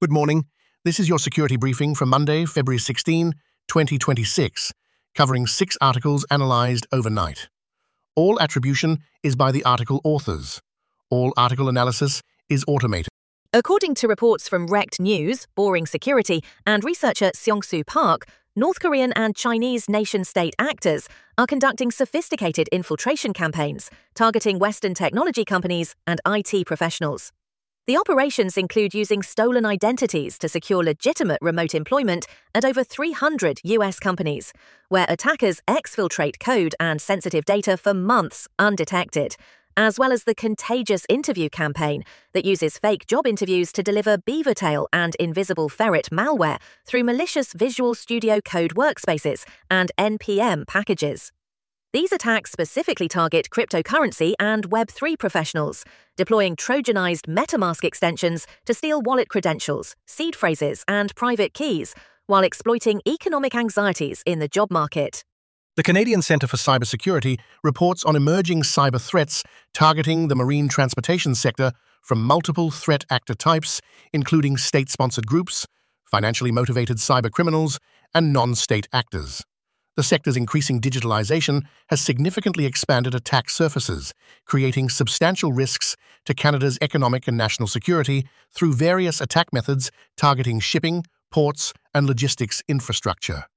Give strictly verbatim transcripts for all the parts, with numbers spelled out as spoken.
Good morning. This is your security briefing for Monday, February sixteenth, twenty twenty-six, covering six articles analyzed overnight. All attribution is by the article authors. All article analysis is automated. According to reports from Rekt News, Boring Security, and researcher Seong-Soo Park, North Korean and Chinese nation-state actors are conducting sophisticated infiltration campaigns targeting Western technology companies and I T professionals. The operations include using stolen identities to secure legitimate remote employment at over three hundred U S companies, where attackers exfiltrate code and sensitive data for months undetected, as well as the contagious interview campaign that uses fake job interviews to deliver Beavertail and Invisible Ferret malware through malicious Visual Studio Code workspaces and N P M packages. These attacks specifically target cryptocurrency and Web three professionals, deploying Trojanized MetaMask extensions to steal wallet credentials, seed phrases, and private keys, while exploiting economic anxieties in the job market. The Canadian Centre for Cybersecurity reports on emerging cyber threats targeting the marine transportation sector from multiple threat actor types, including state-sponsored groups, financially motivated cyber criminals, and non-state actors. The sector's increasing digitalization has significantly expanded attack surfaces, creating substantial risks to Canada's economic and national security through various attack methods targeting shipping, ports, and logistics infrastructure.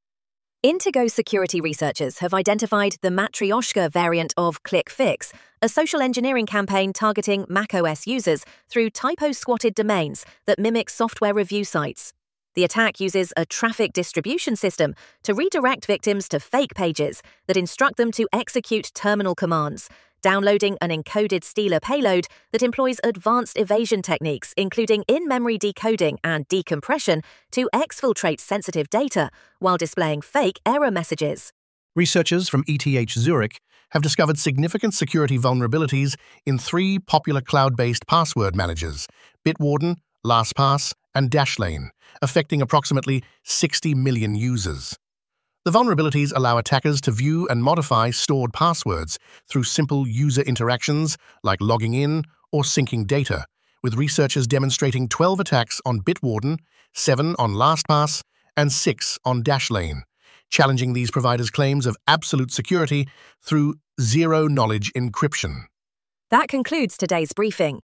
Intego security researchers have identified the Matryoshka variant of ClickFix, a social engineering campaign targeting macOS users through typo-squatted domains that mimic software review sites. The attack uses a traffic distribution system to redirect victims to fake pages that instruct them to execute terminal commands, downloading an encoded stealer payload that employs advanced evasion techniques, including in-memory decoding and decompression, to exfiltrate sensitive data while displaying fake error messages. Researchers from E T H Zurich have discovered significant security vulnerabilities in three popular cloud-based password managers, Bitwarden, LastPass, and Dashlane, affecting approximately sixty million users. The vulnerabilities allow attackers to view and modify stored passwords through simple user interactions like logging in or syncing data, with researchers demonstrating twelve attacks on Bitwarden, seven on LastPass, and six on Dashlane, challenging these providers' claims of absolute security through zero-knowledge encryption. That concludes today's briefing.